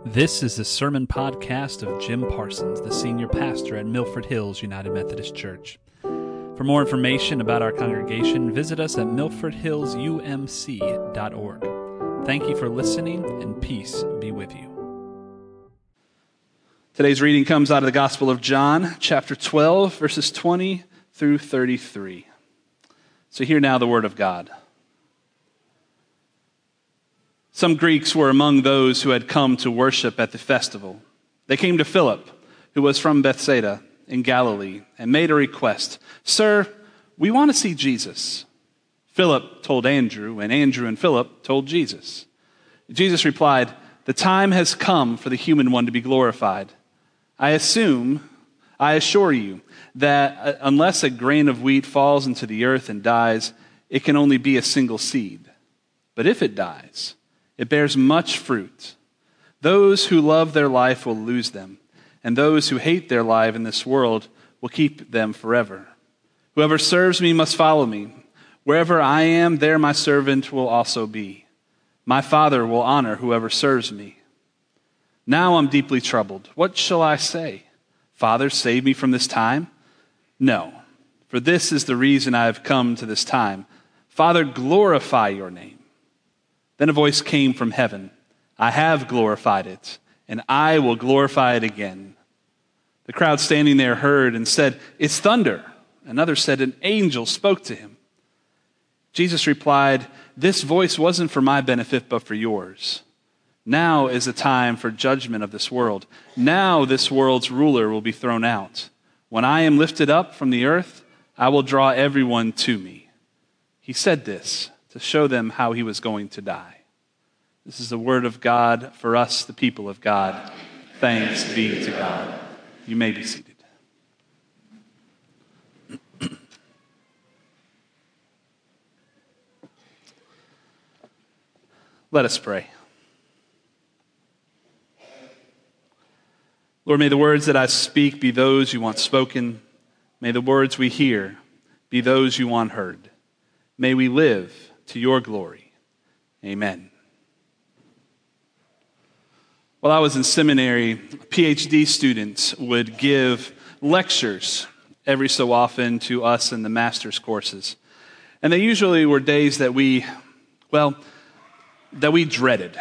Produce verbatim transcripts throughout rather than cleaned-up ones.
This is the sermon podcast of Jim Parsons, the senior pastor at Milford Hills United Methodist Church. For more information about our congregation, visit us at milford hills u m c dot org. Thank you for listening, and peace be with you. Today's reading comes out of the Gospel of John, chapter twelve, verses twenty through thirty-three. So hear now the word of God. Some Greeks were among those who had come to worship at the festival. They came to Philip, who was from Bethsaida in Galilee, and made a request. "Sir, we want to see Jesus." Philip told Andrew, and Andrew and Philip told Jesus. Jesus replied, "The time has come for the human one to be glorified. I assume, I assure you, that unless a grain of wheat falls into the earth and dies, it can only be a single seed. But if it dies, it bears much fruit. Those who love their life will lose them, and those who hate their life in this world will keep them forever. Whoever serves me must follow me. Wherever I am, there my servant will also be. My Father will honor whoever serves me. Now I'm deeply troubled. What shall I say? Father, save me from this time? No, for this is the reason I have come to this time. Father, glorify your name." Then a voice came from heaven. "I have glorified it, and I will glorify it again." The crowd standing there heard and said, "It's thunder." Another said, "An angel spoke to him." Jesus replied, "This voice wasn't for my benefit, but for yours. Now is the time for judgment of this world. Now this world's ruler will be thrown out. When I am lifted up from the earth, I will draw everyone to me." He said this to show them how he was going to die. This is the word of God for us, the people of God. Thanks be to God. You may be seated. Let us pray. Lord, may the words that I speak be those you want spoken. May the words we hear be those you want heard. May we live to your glory. Amen. While I was in seminary, P H D students would give lectures every so often to us in the master's courses. And they usually were days that we, well, that we dreaded.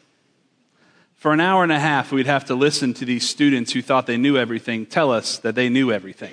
For an hour and a half, we'd have to listen to these students who thought they knew everything tell us that they knew everything.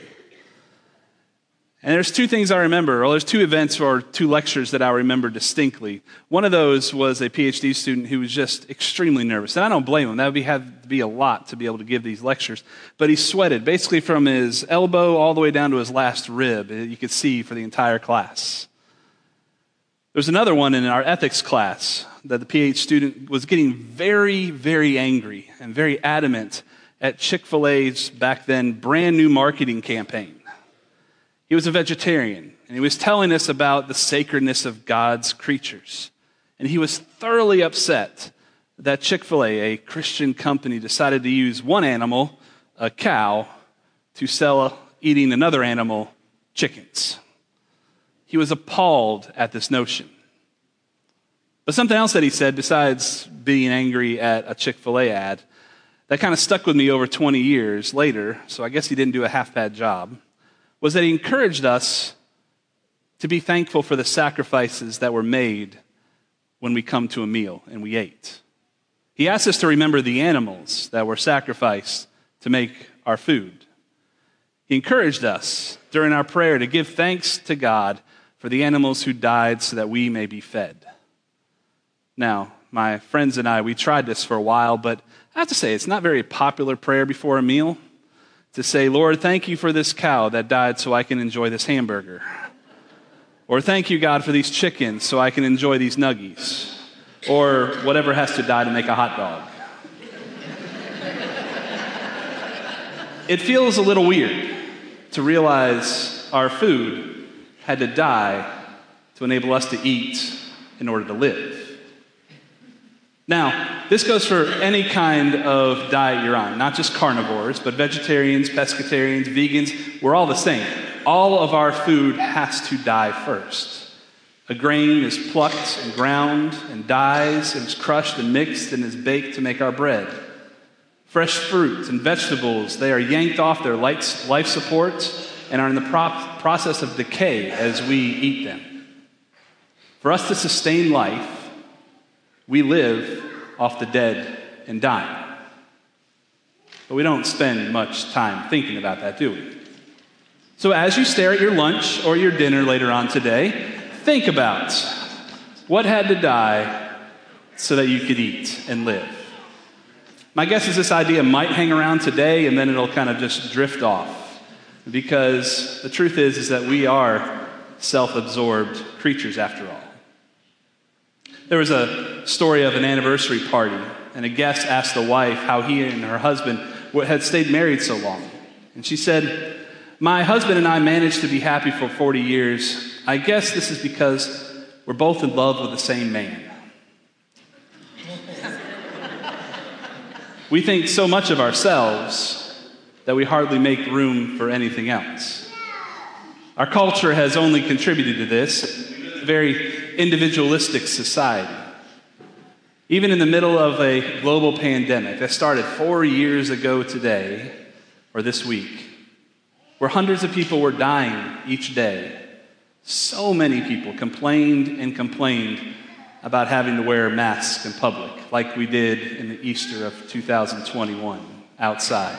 And there's two things I remember, or there's two events or two lectures that I remember distinctly. One of those was a P H D student who was just extremely nervous. And I don't blame him. That would be, have to be a lot to be able to give these lectures. But he sweated, basically from his elbow all the way down to his last rib. You could see for the entire class. There's another one in our ethics class that the P H D student was getting very, very angry and very adamant at Chick-fil-A's back then brand new marketing campaign. He was a vegetarian, and he was telling us about the sacredness of God's creatures. And he was thoroughly upset that Chick-fil-A, a Christian company, decided to use one animal, a cow, to sell eating another animal, chickens. He was appalled at this notion. But something else that he said, besides being angry at a Chick-fil-A ad, that kind of stuck with me over twenty years later, so I guess he didn't do a half-bad job, was that he encouraged us to be thankful for the sacrifices that were made when we come to a meal and we ate. He asked us to remember the animals that were sacrificed to make our food. He encouraged us during our prayer to give thanks to God for the animals who died so that we may be fed. Now, my friends and I, we tried this for a while, but I have to say, it's not a very popular prayer before a meal to say, "Lord, thank you for this cow that died so I can enjoy this hamburger." Or, "Thank you, God, for these chickens so I can enjoy these nuggies." Or whatever has to die to make a hot dog. It feels a little weird to realize our food had to die to enable us to eat in order to live. Now, this goes for any kind of diet you're on, not just carnivores, but vegetarians, pescatarians, vegans, we're all the same. All of our food has to die first. A grain is plucked and ground and dies and is crushed and mixed and is baked to make our bread. Fresh fruit and vegetables, they are yanked off their life life support and are in the pro- process of decay as we eat them. For us to sustain life, we live off the dead and dying. But we don't spend much time thinking about that, do we? So as you stare at your lunch or your dinner later on today, think about what had to die so that you could eat and live. My guess is this idea might hang around today and then it'll kind of just drift off. Because the truth is, is that we are self-absorbed creatures after all. There was a story of an anniversary party, and a guest asked the wife how he and her husband had stayed married so long. And she said, "My husband and I managed to be happy for forty years. I guess this is because we're both in love with the same man." We think so much of ourselves that we hardly make room for anything else. Our culture has only contributed to this, a very individualistic society. Even in the middle of a global pandemic that started four years ago today, or this week, where hundreds of people were dying each day, so many people complained and complained about having to wear masks in public, like we did in the Easter of two thousand twenty-one outside.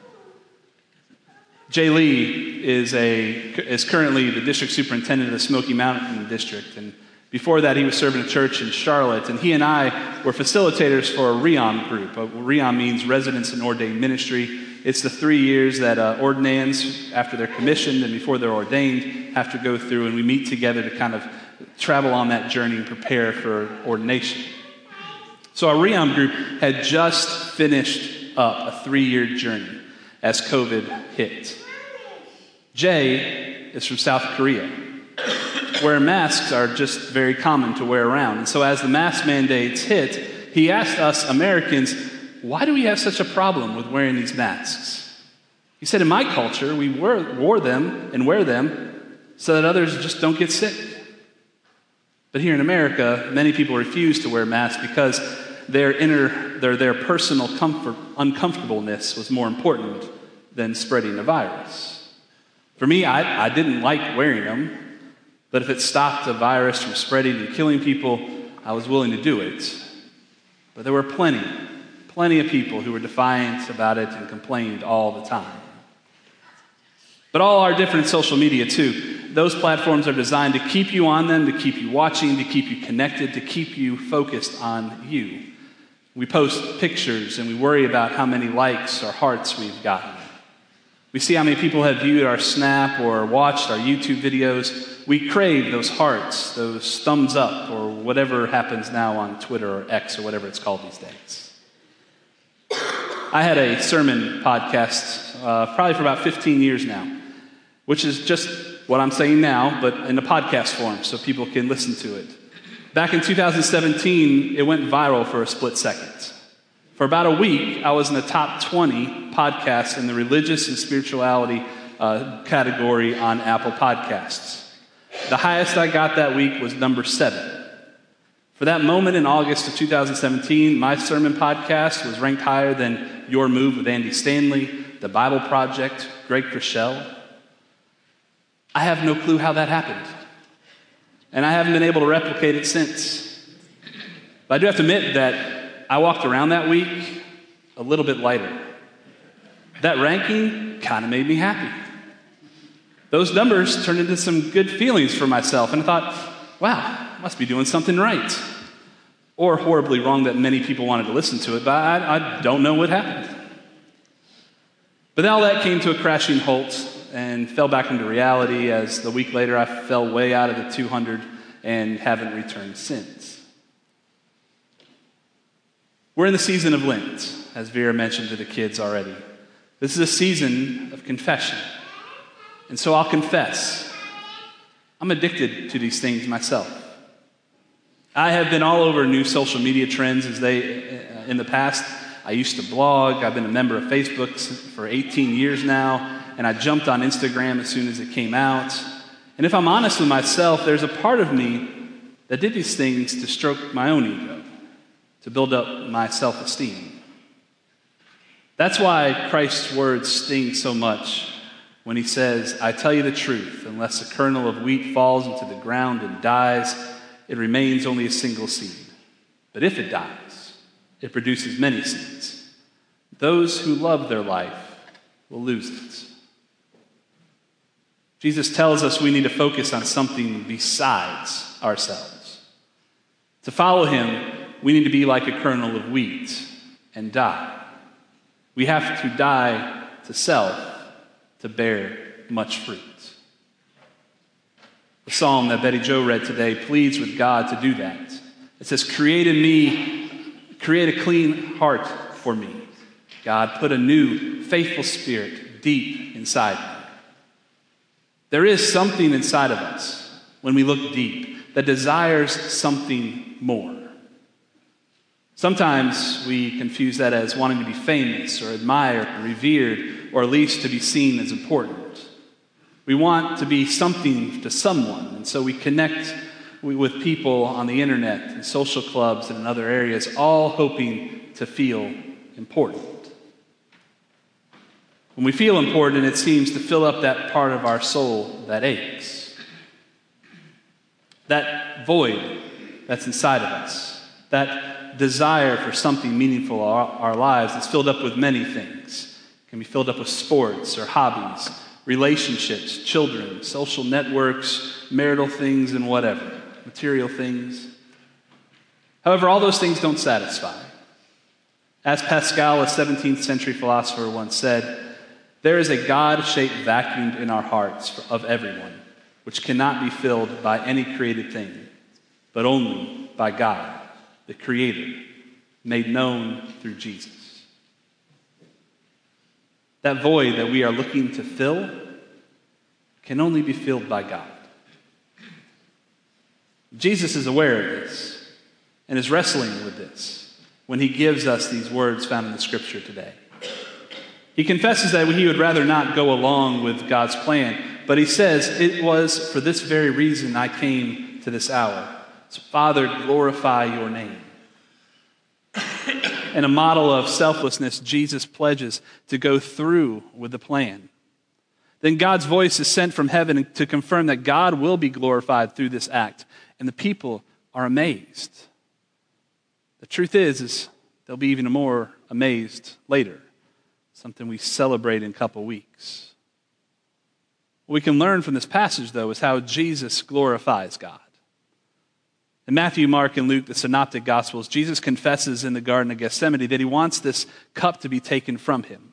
Jay Lee is a is currently the district superintendent of the Smoky Mountain District, and before that he was serving a church in Charlotte, and he and I were facilitators for a REOM group. A REOM means Residence in Ordained Ministry. It's the three years that uh, ordinands, after they're commissioned and before they're ordained, have to go through, and we meet together to kind of travel on that journey and prepare for ordination. So our REOM group had just finished up a three-year journey as COVID hit. Jay is from South Korea, where masks are just very common to wear around. And so as the mask mandates hit, he asked us Americans, why do we have such a problem with wearing these masks? He said, in my culture, we wore, wore them and wear them so that others just don't get sick. But here in America, many people refuse to wear masks because their inner, their, their personal comfort, uncomfortableness was more important than spreading the virus. For me, I, I didn't like wearing them, but if it stopped a virus from spreading and killing people, I was willing to do it. But there were plenty, plenty of people who were defiant about it and complained all the time. But all are different in social media too. Those platforms are designed to keep you on them, to keep you watching, to keep you connected, to keep you focused on you. We post pictures and we worry about how many likes or hearts we've gotten. We see how many people have viewed our Snap or watched our YouTube videos. We crave those hearts, those thumbs up, or whatever happens now on Twitter or X or whatever it's called these days. I had a sermon podcast uh, probably for about fifteen years now, which is just what I'm saying now, but in a podcast form so people can listen to it. Back in two thousand seventeen, it went viral for a split second. For about a week, I was in the top twenty podcasts in the religious and spirituality uh, category on Apple Podcasts. The highest I got that week was number seven. For that moment in August of two thousand seventeen, my sermon podcast was ranked higher than Your Move with Andy Stanley, The Bible Project, Greg Chrishell. I have no clue how that happened. And I haven't been able to replicate it since. But I do have to admit that I walked around that week a little bit lighter. That ranking kind of made me happy. Those numbers turned into some good feelings for myself, and I thought, wow, I must be doing something right. Or horribly wrong that many people wanted to listen to it, but I, I don't know what happened. But then all that came to a crashing halt and fell back into reality as the week later I fell way out of the two hundred and haven't returned since. We're in the season of Lent, as Vera mentioned to the kids already. This is a season of confession. And so I'll confess, I'm addicted to these things myself. I have been all over new social media trends as they in the past. I used to blog. I've been a member of Facebook for eighteen years now. And I jumped on Instagram as soon as it came out. And if I'm honest with myself, there's a part of me that did these things to stroke my own ego, to build up my self-esteem. That's why Christ's words sting so much when he says, I tell you the truth, unless a kernel of wheat falls into the ground and dies, it remains only a single seed. But if it dies, it produces many seeds. Those who love their life will lose it. Jesus tells us we need to focus on something besides ourselves. To follow him, we need to be like a kernel of wheat and die. We have to die to self to bear much fruit. The psalm that Betty Jo read today pleads with God to do that. It says, create in me, create a clean heart for me. God, put a new, faithful spirit deep inside me. There is something inside of us, when we look deep, that desires something more. Sometimes we confuse that as wanting to be famous or admired or revered, or at least to be seen as important. We want to be something to someone, and so we connect with people on the internet and social clubs and in other areas, all hoping to feel important. When we feel important, it seems to fill up that part of our soul that aches. That void that's inside of us. That desire for something meaningful in our, our lives is filled up with many things. It can be filled up with sports or hobbies, relationships, children, social networks, marital things, and whatever, material things. However, all those things don't satisfy. As Pascal, a seventeenth century philosopher, once said, there is a God-shaped vacuum in our hearts of everyone, which cannot be filled by any created thing, but only by God, the Creator, made known through Jesus. That void that we are looking to fill can only be filled by God. Jesus is aware of this and is wrestling with this when he gives us these words found in the scripture today. He confesses that he would rather not go along with God's plan, but he says, it was for this very reason I came to this hour. So, Father, glorify your name. In a model of selflessness, Jesus pledges to go through with the plan. Then God's voice is sent from heaven to confirm that God will be glorified through this act, and the people are amazed. The truth is, is they'll be even more amazed later. Something we celebrate in a couple weeks. What we can learn from this passage, though, is how Jesus glorifies God. In Matthew, Mark, and Luke, the synoptic gospels, Jesus confesses in the Garden of Gethsemane that he wants this cup to be taken from him.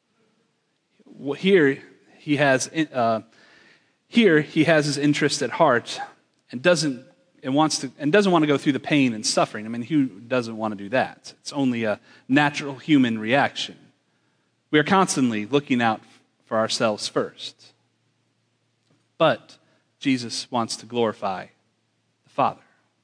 Here he has, uh, here he has his interest at heart and doesn't and wants to and doesn't want to go through the pain and suffering. I mean, who doesn't want to do that? It's only a natural human reaction. We are constantly looking out for ourselves first. But Jesus wants to glorify the Father.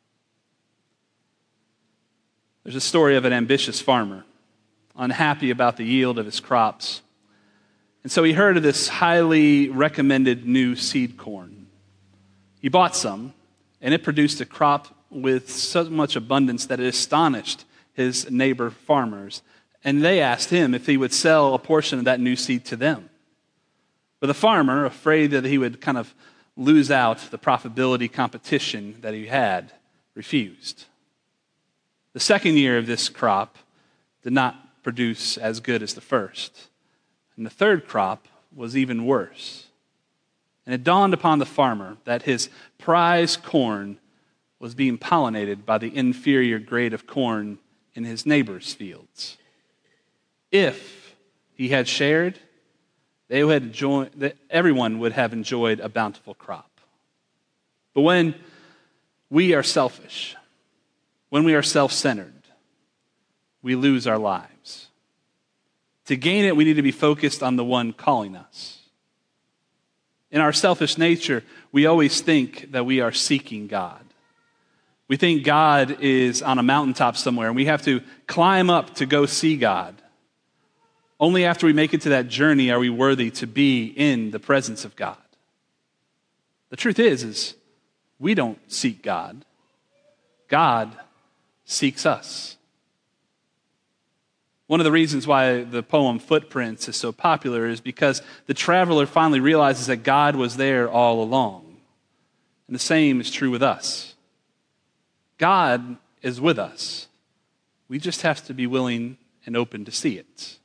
There's a story of an ambitious farmer, unhappy about the yield of his crops. And so he heard of this highly recommended new seed corn. He bought some, and it produced a crop with so much abundance that it astonished his neighbor farmers. And they asked him if he would sell a portion of that new seed to them. But the farmer, afraid that he would kind of lose out the profitability competition that he had, refused. The second year of this crop did not produce as good as the first. And the third crop was even worse. And it dawned upon the farmer that his prize corn was being pollinated by the inferior grade of corn in his neighbor's fields. If he had shared, they would enjoy, everyone would have enjoyed a bountiful crop. But when we are selfish, when we are self-centered, we lose our lives. To gain it, we need to be focused on the one calling us. In our selfish nature, we always think that we are seeking God. We think God is on a mountaintop somewhere, and we have to climb up to go see God. Only after we make it to that journey are we worthy to be in the presence of God. The truth is, is we don't seek God. God seeks us. One of the reasons why the poem Footprints is so popular is because the traveler finally realizes that God was there all along. And the same is true with us. God is with us. We just have to be willing and open to see it.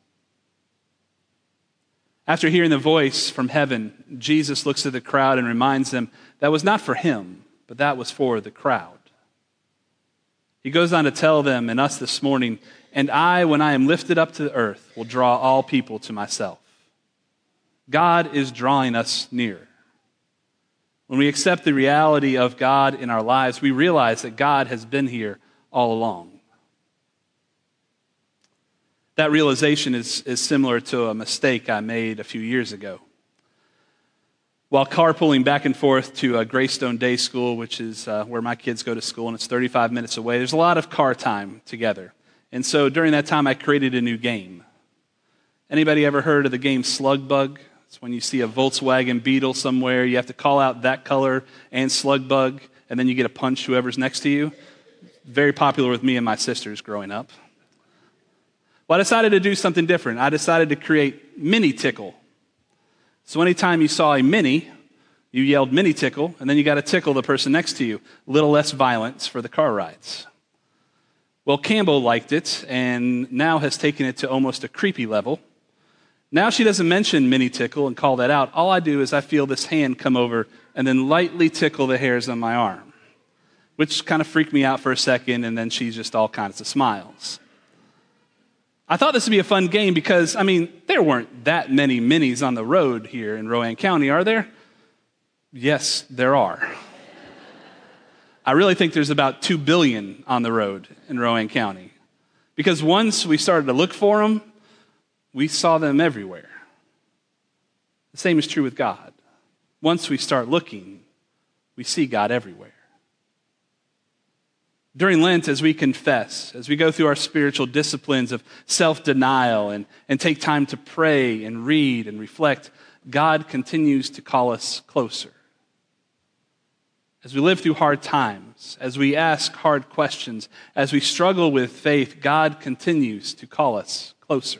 After hearing the voice from heaven, Jesus looks at the crowd and reminds them that was not for him, but that was for the crowd. He goes on to tell them and us this morning, "And I, when I am lifted up to the earth, will draw all people to myself." God is drawing us near. When we accept the reality of God in our lives, we realize that God has been here all along. That realization is, is similar to a mistake I made a few years ago. While carpooling back and forth to uh, Greystone Day School, which is uh, where my kids go to school, and it's thirty-five minutes away, there's a lot of car time together. And so during that time, I created a new game. Anybody ever heard of the game Slug Bug? It's when you see a Volkswagen Beetle somewhere, you have to call out that color and Slug Bug, and then you get to punch whoever's next to you. Very popular with me and my sisters growing up. Well, I decided to do something different. I decided to create Mini Tickle. So anytime you saw a mini, you yelled Mini Tickle, and then you got to tickle the person next to you. A little less violence for the car rides. Well, Campbell liked it, and now has taken it to almost a creepy level. Now she doesn't mention Mini Tickle and call that out. All I do is I feel this hand come over and then lightly tickle the hairs on my arm, which kind of freaked me out for a second, and then she just all kinds of smiles. I thought this would be a fun game because, I mean, there weren't that many minis on the road here in Rowan County, are there? Yes, there are. I really think there's about two billion on the road in Rowan County. Because once we started to look for them, we saw them everywhere. The same is true with God. Once we start looking, we see God everywhere. During Lent, as we confess, as we go through our spiritual disciplines of self-denial and, and take time to pray and read and reflect, God continues to call us closer. As we live through hard times, as we ask hard questions, as we struggle with faith, God continues to call us closer.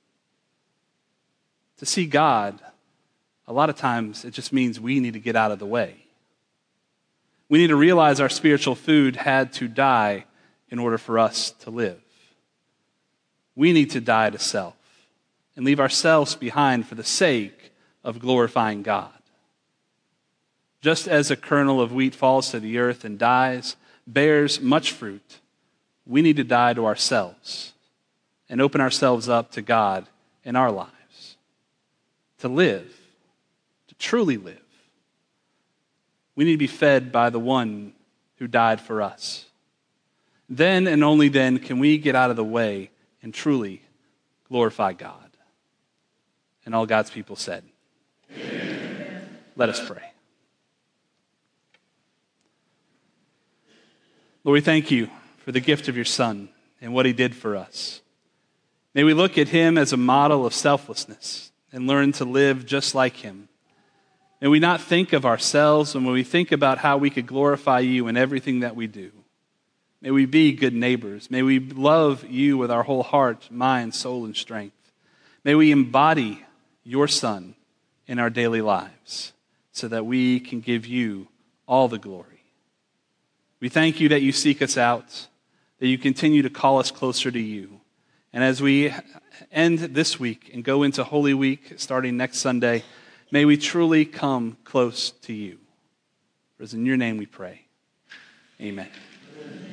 To see God, a lot of times it just means we need to get out of the way. We need to realize our spiritual food had to die in order for us to live. We need to die to self and leave ourselves behind for the sake of glorifying God. Just as a kernel of wheat falls to the earth and dies, bears much fruit, we need to die to ourselves and open ourselves up to God in our lives. To live, to truly live, we need to be fed by the one who died for us. Then and only then can we get out of the way and truly glorify God. And all God's people said, Amen. Let us pray. Lord, we thank you for the gift of your Son and what he did for us. May we look at him as a model of selflessness and learn to live just like him. May we not think of ourselves when we think about how we could glorify you in everything that we do. May we be good neighbors. May we love you with our whole heart, mind, soul, and strength. May we embody your Son in our daily lives so that we can give you all the glory. We thank you that you seek us out, that you continue to call us closer to you. And as we end this week and go into Holy Week starting next Sunday, may we truly come close to you. For it's in your name we pray. Amen.